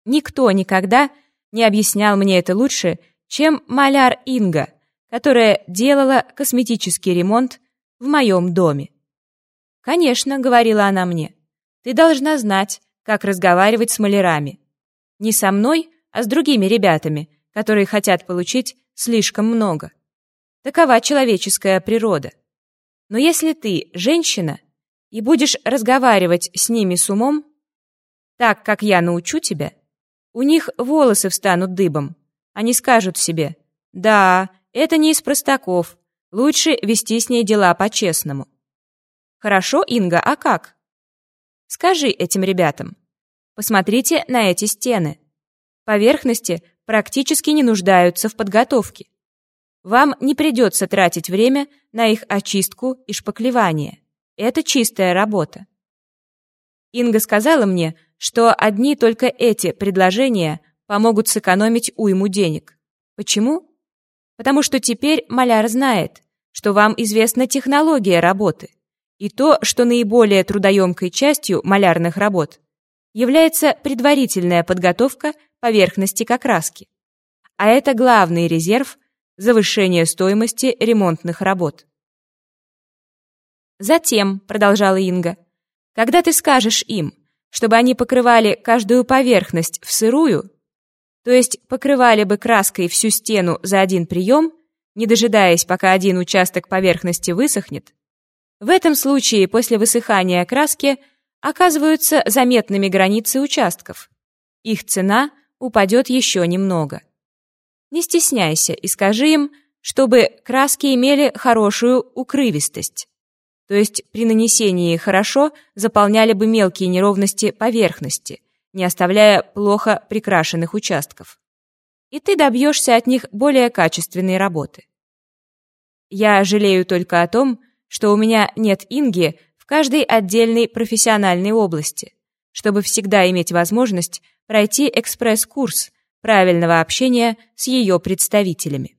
Никто никогда не объяснял мне это лучше, чем маляр Инга, которая делала косметический ремонт в моем доме. «Конечно», — говорила она мне, — «ты должна знать, как разговаривать с малярами. Не со мной, а с другими ребятами, которые хотят получить слишком много. Такова человеческая природа. Но если ты женщина и будешь разговаривать с ними с умом, так, как я научу тебя, у них волосы встанут дыбом. Они скажут себе: да, это не из простаков, лучше вести с ней дела по-честному». Хорошо, Инга, а как? Скажи этим ребятам: посмотрите на эти стены. Поверхности практически не нуждаются в подготовке. Вам не придется тратить время на их очистку и шпаклевание. Это чистая работа. Инга сказала мне, что одни только эти предложения помогут сэкономить уйму денег. Почему? Потому что теперь маляр знает, что вам известна технология работы, и то, что наиболее трудоемкой частью малярных работ является предварительная подготовка поверхности к окраске. А это главный резерв завышения стоимости ремонтных работ. Затем, продолжала Инга, когда ты скажешь им, чтобы они покрывали каждую поверхность в сырую, то есть покрывали бы краской всю стену за один прием, не дожидаясь, пока один участок поверхности высохнет, в этом случае после высыхания краски оказываются заметными границы участков. Их цена упадет еще немного. Не стесняйся и скажи им, чтобы краски имели хорошую укрывистость, то есть при нанесении хорошо заполняли бы мелкие неровности поверхности, не оставляя плохо прикрашенных участков. И ты добьешься от них более качественной работы. Я жалею только о том, что у меня нет Инги в каждой отдельной профессиональной области, чтобы всегда иметь возможность пройти экспресс-курс правильного общения с ее представителями.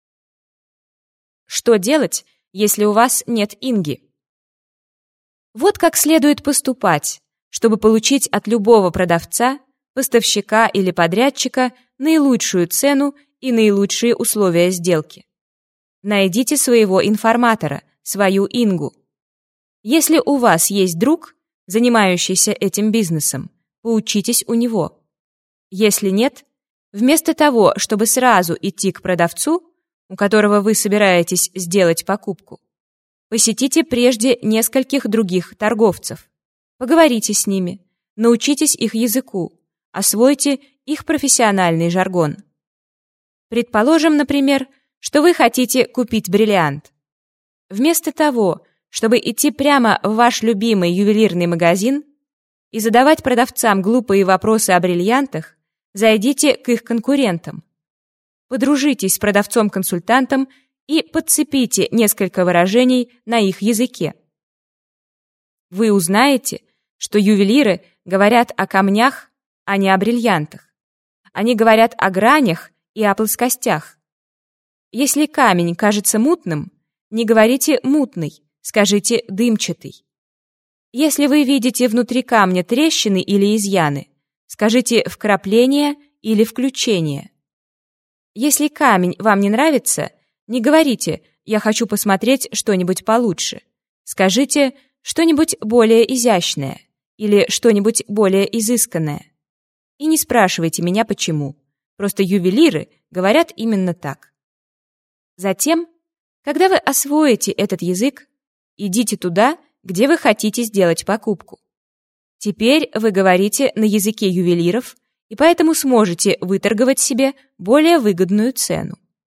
Что делать, если у вас нет Инги? Вот как следует поступать, чтобы получить от любого продавца, поставщика или подрядчика наилучшую цену и наилучшие условия сделки. Найдите своего информатора, свою Ингу. Если у вас есть друг, занимающийся этим бизнесом, поучитесь у него. Если нет, вместо того, чтобы сразу идти к продавцу, у которого вы собираетесь сделать покупку, посетите прежде нескольких других торговцев. Поговорите с ними, научитесь их языку, освойте их профессиональный жаргон. Предположим, например, что вы хотите купить бриллиант. Вместо того, чтобы идти прямо в ваш любимый ювелирный магазин и задавать продавцам глупые вопросы о бриллиантах, зайдите к их конкурентам. Подружитесь с продавцом-консультантом и подцепите несколько выражений на их языке. Вы узнаете, что ювелиры говорят о камнях, а не о бриллиантах. Они говорят о гранях и о плоскостях. Если камень кажется мутным, не говорите «мутный», скажите «дымчатый». Если вы видите внутри камня трещины или изъяны, скажите «вкрапление» или «включение». Если камень вам не нравится, не говорите «я хочу посмотреть что-нибудь получше». Скажите «что-нибудь более изящное» или «что-нибудь более изысканное». И не спрашивайте меня почему. Просто ювелиры говорят именно так. Затем, когда вы освоите этот язык, идите туда, где вы хотите сделать покупку. Теперь вы говорите на языке ювелиров и поэтому сможете выторговать себе более выгодную цену.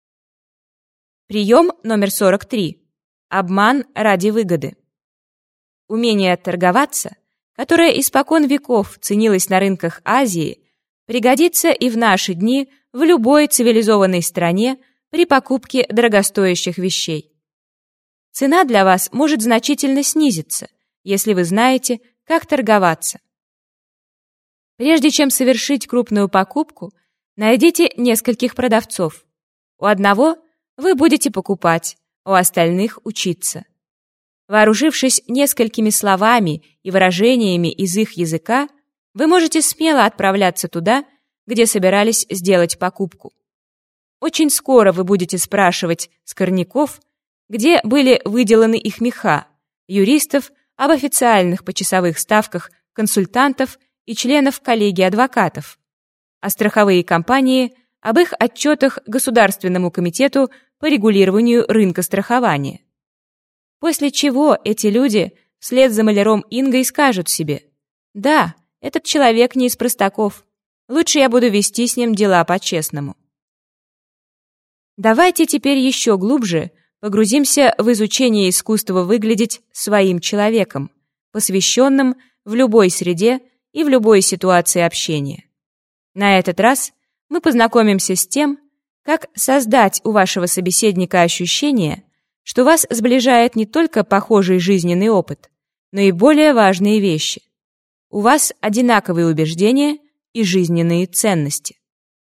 Прием номер 43. Обман ради выгоды. Умение торговаться, которое испокон веков ценилось на рынках Азии, пригодится и в наши дни в любой цивилизованной стране при покупке дорогостоящих вещей. Цена для вас может значительно снизиться, если вы знаете, как торговаться. Прежде чем совершить крупную покупку, найдите нескольких продавцов. У одного вы будете покупать, у остальных учиться. Вооружившись несколькими словами и выражениями из их языка, Вы можете смело отправляться туда, где собирались сделать покупку. Очень скоро вы будете спрашивать скорняков, где были выделаны их меха, юристов об официальных почасовых ставках консультантов и членов коллегии адвокатов, а страховые компании об их отчетах Государственному комитету по регулированию рынка страхования. После чего эти люди вслед за маляром Ингой скажут себе: «Да, этот человек не из простаков. Лучше я буду вести с ним дела по-честному». Давайте теперь еще глубже погрузимся в изучение искусства выглядеть своим человеком, посвященным в любой среде и в любой ситуации общения. На этот раз мы познакомимся с тем, как создать у вашего собеседника ощущение, что вас сближает не только похожий жизненный опыт, но и более важные вещи. У вас одинаковые убеждения и жизненные ценности.